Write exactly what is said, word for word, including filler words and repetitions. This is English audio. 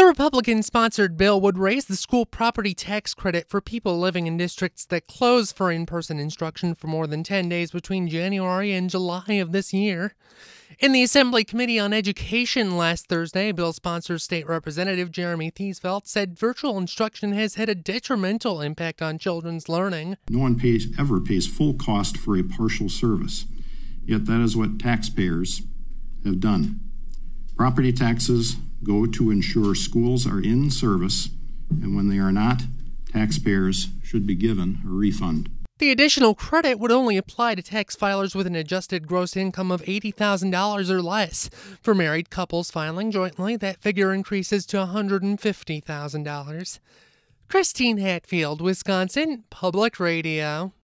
Republican-sponsored bill would raise the school property tax credit for people living in districts that close for in-person instruction for more than ten days between January and July of this year. In the Assembly Committee on Education last Thursday, bill sponsor State Representative Jeremy Thiesfeld said virtual instruction has had a detrimental impact on children's learning. No one pays, ever pays full cost for a partial service, yet that is what taxpayers have done. Property taxes go to ensure schools are in service, and when they are not, taxpayers should be given a refund. The additional credit would only apply to tax filers with an adjusted gross income of eighty thousand dollars or less. For married couples filing jointly, that figure increases to one hundred fifty thousand dollars. Christine Hatfield, Wisconsin Public Radio.